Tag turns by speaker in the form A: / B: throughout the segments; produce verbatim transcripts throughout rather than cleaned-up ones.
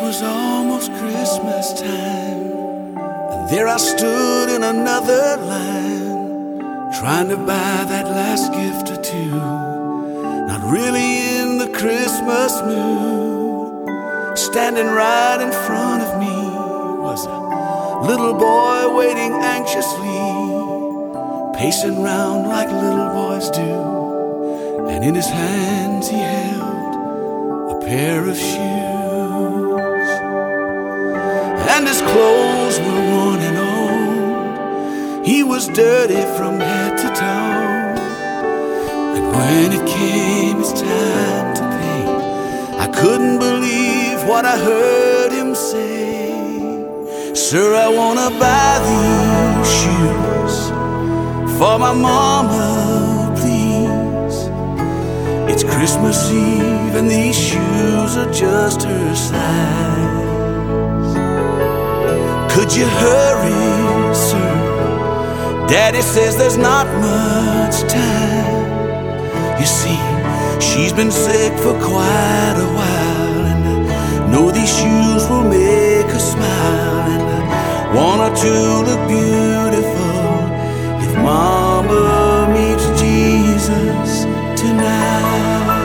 A: was almost Christmas time, and there I stood in another line, trying to buy that last gift or two. Not really in the Christmas mood. Standing right in front of me was a little boy waiting anxiously, pacing round like little boys do, and in his hands he held a pair of shoes. And his clothes were worn and old, he was dirty from head to toe. And when it came his time to pay, I couldn't believe what I heard him say. Sir, I wanna buy these shoes for my mama, please. It's Christmas Eve and these shoes are just her size. Could you hurry, sir? Daddy says there's not much time. You see, she's been sick for quite a while, and I know these shoes will make her smile, and I want her to look beautiful if Mama meets Jesus tonight.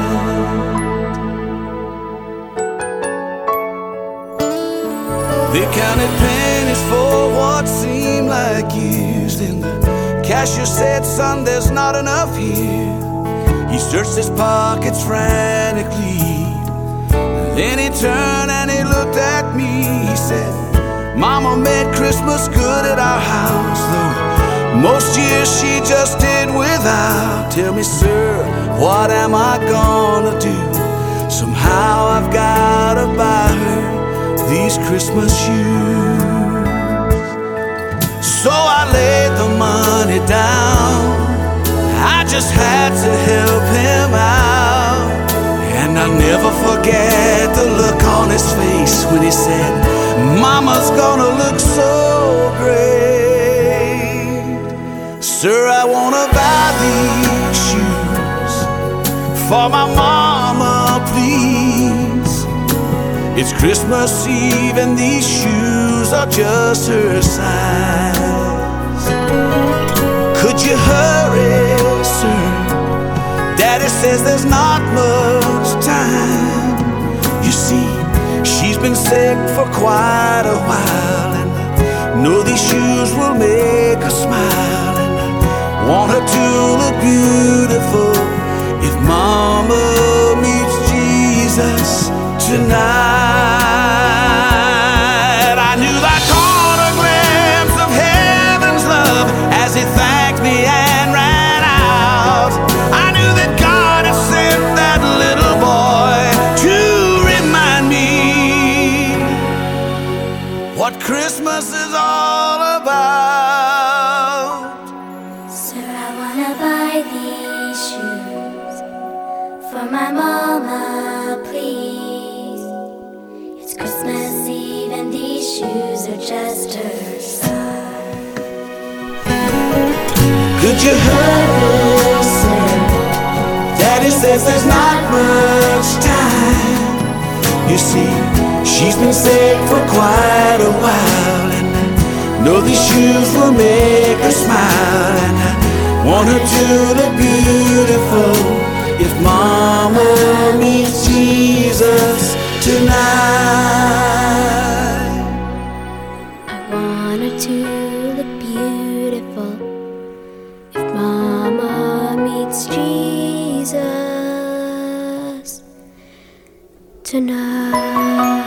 A: They counted pennies for what seemed like years. Then the cashier said, son, there's not enough here. He searched his pockets frantically. Then he turned and he looked at me. He said, Mama made Christmas good at our house, though most years she just did without. Tell me, sir, what am I gonna do? Somehow I've gotta buy her these Christmas shoes. So I laid the money down, I just had to help him out. And I'll never forget the look on his face when he said, Mama's gonna look so great. Sir, I wanna buy these shoes for my mama, please. It's Christmas Eve and these shoes are just her size. Could you hurry, sir? Daddy says there's not much time. You see, she's been sick for quite a while, and I know these shoes will make her smile, and I want her to look beautiful if Mama meets Jesus tonight. I knew I caught a glimpse of heaven's love as he thanked me and ran out. I knew that God had sent that little boy to remind me what Christmas is all about.
B: Sir, I wanna buy these shoes for my mama, please. It's Christmas Eve and these shoes are just her size.
A: Could you hurry, sir? Daddy says there's not much time. You see, she's been sick for quite a while, and I know these shoes will make her smile, and I want her to look beautiful if Mama meets Jesus tonight.
B: I want her to look beautiful if Mama meets Jesus tonight.